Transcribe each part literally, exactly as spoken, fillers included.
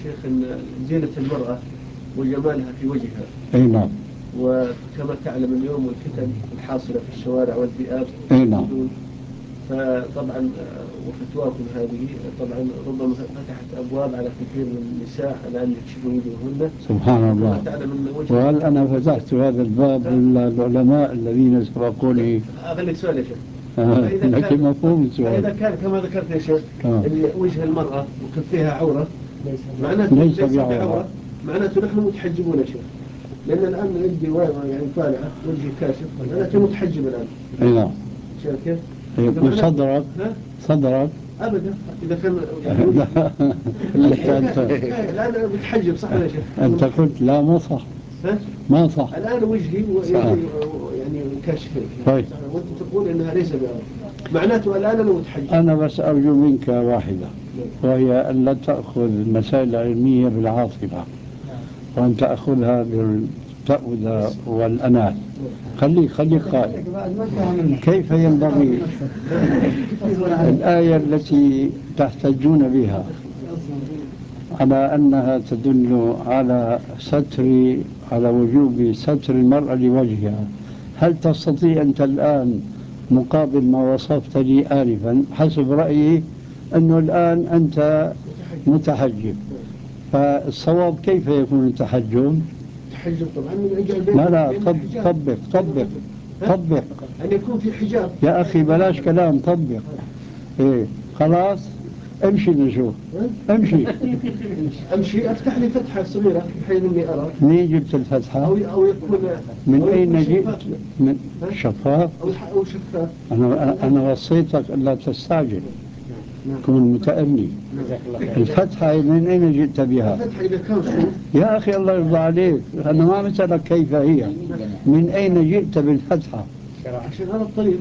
شيخ أن زينة المرأة وجمالها في وجهها. أي نعم. وكما تعلم اليوم الفتن الحاصلة في الشوارع والذئاب. أي نعم. فطبعا وفتواكم هذه طبعا ربما فتحت أبواب على كثير من النساء الآن يكشفون وجوههن. سبحان الله. وهل أنا فتحت هذا الباب للعلماء الذين سبقوني؟ أغلق سؤال يا شيخ. آه. لكن مفهوم السؤال. إذا كان كما ذكرت يا شيخ آه. وجه المرأة وكفيها عورة معناته ليس بعورة، معناته نحن متحجبون يا شيخ، لأن الآن عندي يعني طالعة وجهي كاشف معناته متحجب الآن. أي نعم. شايف كيف؟ صدرك صدرك أبدا إذا كان يعني لا أنا متحجب صح ولا شيخ؟ أنت قلت لا مو صح. ما صح. الآن وجهي يعني يعني كاشف. طيب. وأنت تقول إنها ليس بعورة معناته الآن أنا متحجب. أنا بس أرجو منك واحدة وهي أن لا تأخذ المسائل العلمية بالعاطفة وأن تأخذها بالتأودة والأناة. خليك خليك قائل. كيف ينبغي الآية التي تحتجون بها على أنها تدل على ستر على وجوب ستر المرأة لوجهها، هل تستطيع أنت الآن مقابل ما وصفت لي آنفا حسب رأيي أنه الآن أنت متحجب، فالصواب كيف يكون التحجب؟ تحجب طبعا من أجل البيت. لا لا طبق طبق طبق طبق أن يكون في حجاب يا أخي بلاش كلام طبق. إيه خلاص امشي نشوف امشي امشي افتح لي فتحه صغيره بحيث اني ارى. منين جبت الفتحه؟ او او يكون من أو اين جئت؟ من شفاف او او شفاف. انا انا وصيتك الا تستعجل كن متأني. الفتحة من أين جئت بها؟ الفتحة إذا كان صوف يا أخي الله يرضى عليك أنا ما مسألك كيف هي، من أين جئت بالفتحة؟ عشان هذا الطريق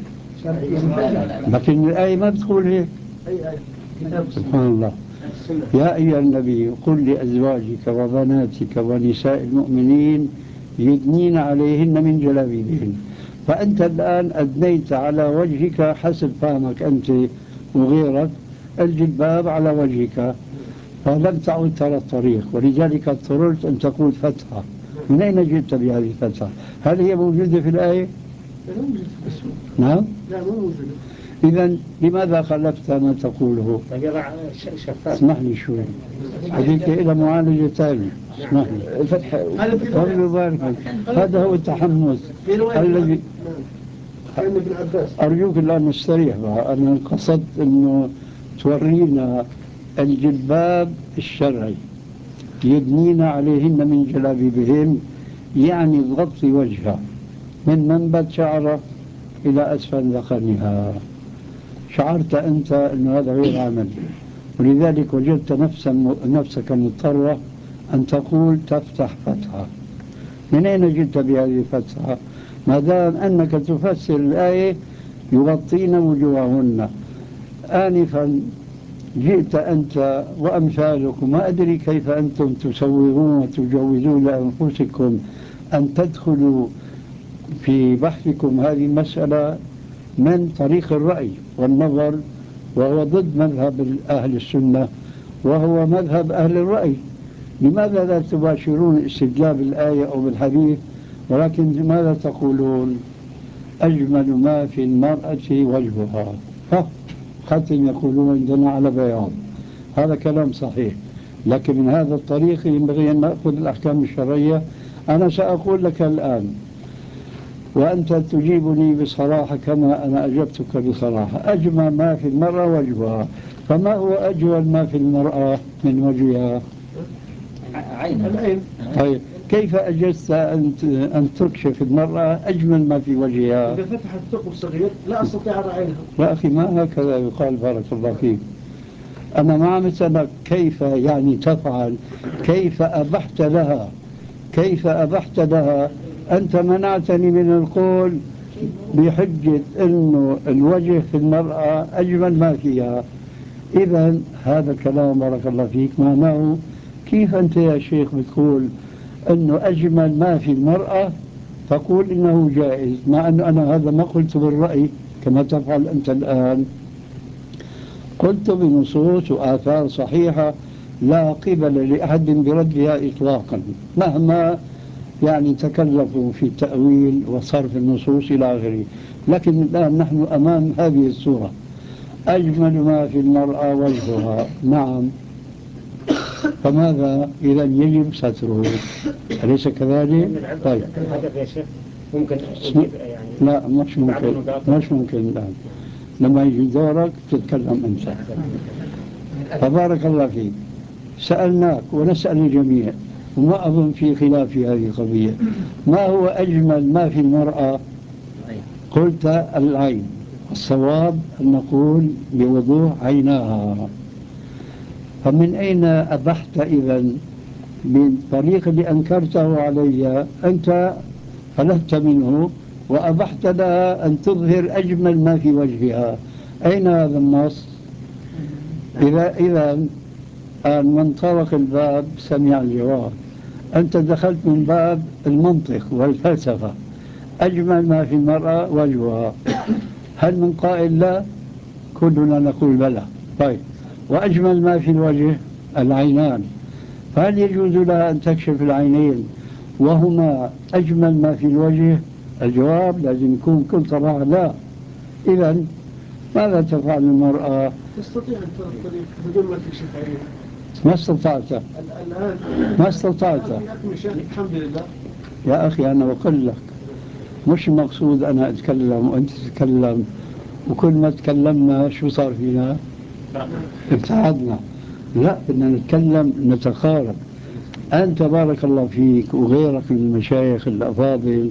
لكن الآية ما بتقول هيك. أي آية؟ سبحان الله. يا أيها النبي قل لأزواجك وبناتك ونساء المؤمنين يدنين عليهن من جلابيبهن. فأنت الآن أدنيت على وجهك حسب فهمك أنت وغيرك الجلباب على وجهك، فلم تعد ترى الطريق، ولذلك اضطررت أن تقول فتحة. من أين جئت بهذه الفتحة؟ هل هي موجودة في الآية؟ لا موجودة. نعم؟ لا مو موجودة. إذا لماذا خلفت ما تقوله؟ اسمح لي شوي، هذيك إلى معالجة ثانية. اسمح لي. الفتحة هذا هو التحمس الذي أرجوك الآن نستريح بها. أنا قصدت أنه تورينا الجلباب الشرعي يدنين عليهن من جلابيبهن، يعني تغطي وجهها من منبت شعره إلى أسفل ذقنها. شعرت أنت أن هذا غير عمل، ولذلك وجدت نفسا نفسك مضطرة أن تقول تفتح فتحة. من أين جئت بهذه الفتحة؟ ما دام أنك تفسر الآية يغطين وجوههن. آنفا جئت أنت وأمثالكم، ما أدري كيف أنتم تسوغون وتجوزون لأنفسكم أن تدخلوا في بحثكم هذه المسألة من طريق الرأي والنظر، وهو ضد مذهب أهل السنة وهو مذهب أهل الرأي. لماذا لا تباشرون استدلال بالآية أو بالحديث، ولكن لماذا تقولون أجمل ما في المرأة وجهها؟ ختم يقولون عندنا على بياض. هذا كلام صحيح، لكن من هذا الطريق ينبغي أن نأخذ الأحكام الشرعية. أنا سأقول لك الآن وأنت تجيبني بصراحة كما أنا أجبتك بصراحة. أجمل ما في المرأة وجهها، فما هو أجمل ما في المرأة من وجهها؟ عينها. طيب كيف أجزت أن تكشف المرأة أجمل ما في وجهها؟ إذا فتحت ثقب صغير لا أستطيع أن أعينها. يا أخي ما هكذا يقال، بارك الله فيك. أنا ما مثلك كيف يعني تفعل، كيف أبحت لها، كيف أبحت لها. أنت منعتني من القول بحجة أنه الوجه في المرأة أجمل ما فيها. إذا هذا الكلام بارك الله فيك معناه كيف أنت يا شيخ بتقول أنه أجمل ما في المرأة تقول إنه جائز، مع أن أنا هذا ما قلت بالرأي كما تفعل أنت الآن، قلت بنصوص وآثار صحيحة لا قبل لأحد بردها إطلاقا، مهما يعني تكلفوا في التأويل وصرف النصوص إلى آخره. لكن الآن نحن أمام هذه الصورة: أجمل ما في المرأة وجهها. نعم، فماذا إذا يجب ستره؟ أليس كذلك؟ طيب الهدف يا شيخ ممكن أجيب يعني لا مش ممكن، مش ممكن الآن. لما يجي دورك تتكلم أنت. فبارك الله فيك. سألناك ونسأل الجميع، وما أظن في خلاف في هذه القضية: ما هو أجمل ما في المرأة؟ قلت العين. الصواب أن نقول بوضوح عيناها. فمن أين أبحت إذا بالطريق اللي أنكرته علي أنت؟ فلت منه وأبحت لها أن تظهر أجمل ما في وجهها. أين هذا النص؟ إذا إذا من طرق الباب سمع الجواب. أنت دخلت من باب المنطق والفلسفة. أجمل ما في المرأة وجهها. هل من قائل لا؟ كلنا نقول بلى. طيب، وأجمل ما في الوجه العينان، فهل يجوز لها أن تكشف العينين وهما أجمل ما في الوجه؟ الجواب لازم يكون كل صراحة لا. إذا ماذا تفعل المرأة؟ تستطيع أن تطلق بدون ما تكشف عينيها. ما استطعت. الآن ما استطعت. الحمد لله. يا أخي أنا بقول لك، مش المقصود أنا أتكلم وأنت تتكلم وكل ما تكلمنا شو صار فينا؟ ابتعدنا. لا، بدنا نتكلم نتقارب. أنت بارك الله فيك وغيرك من المشايخ الأفاضل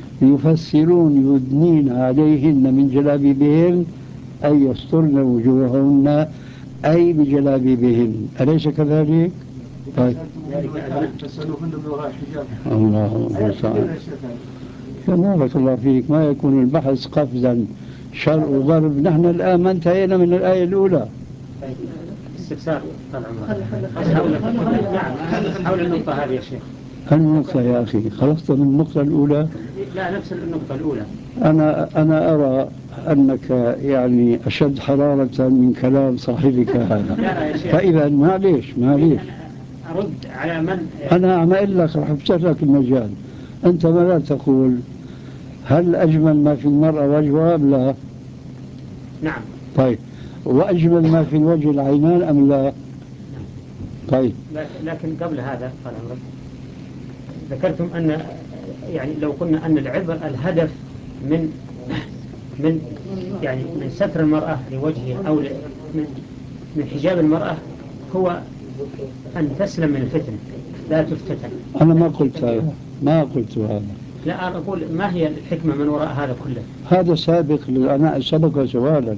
يفسرون يدنين عليهن من جلابيبهن أي يسترن وجوههن أي بجلابيبهن، أليس كذلك؟ طيب. تسألوهن من وراء الحجاب. الله المستعان. بارك الله فيك. ما يكون البحث قفزا شرق وغرب. نحن الآن ما انتهينا من الآية الأولى. استفسار طال عمرك حول النقطة هذه يا شيخ. النقطة يا أخي خلصت من النقطة الأولى؟ لا، نفس النقطة الأولى. أنا أنا أرى أنك يعني أشد حرارة من كلام صاحبك هذا. فإذا معليش معليش أرد على من أنا عم أقول لك رح أفتح لك المجال. أنت ماذا تقول؟ هل أجمل ما في المرأة وجهها أم لا؟ نعم. طيب، وأجمل ما في الوجه العينان أم لا؟ طيب، لكن قبل هذا قال عمرك ذكرتم أن يعني لو قلنا أن العبر الهدف من من يعني من ستر المرأة لوجهها أو من من حجاب المرأة هو أن تسلم من الفتن، لا تفتتن. أنا ما قلت هذا، ما قلت هذا. لا، أنا أقول ما هي الحكمة من وراء هذا كله؟ هذا سابق. أنا سبق سؤالا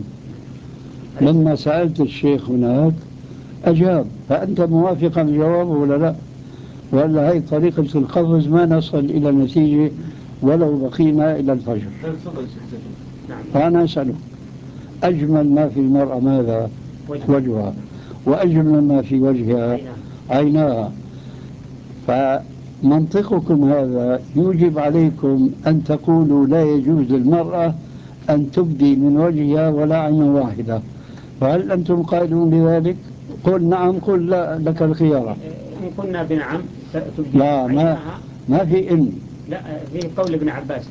لما سألت الشيخ هناك أجاب، فأنت موافق على الجواب ولا لا؟ ولا هي طريقة القفز ما نصل إلى النتيجة ولو بقينا إلى الفجر؟ فأنا أسألك: أجمل ما في المرأة ماذا؟ وجهها. وأجمل ما في وجهها عيناها. فمنطقكم هذا يوجب عليكم أن تقولوا لا يجوز للمرأة أن تبدي من وجهها ولا عين واحدة. فهل أنتم قائلون بذلك؟ قل نعم، قل لا، لك الخيار. إن قلنا بنعم تبدي لا، ما, ما في إن. لا، في قول ابن عباس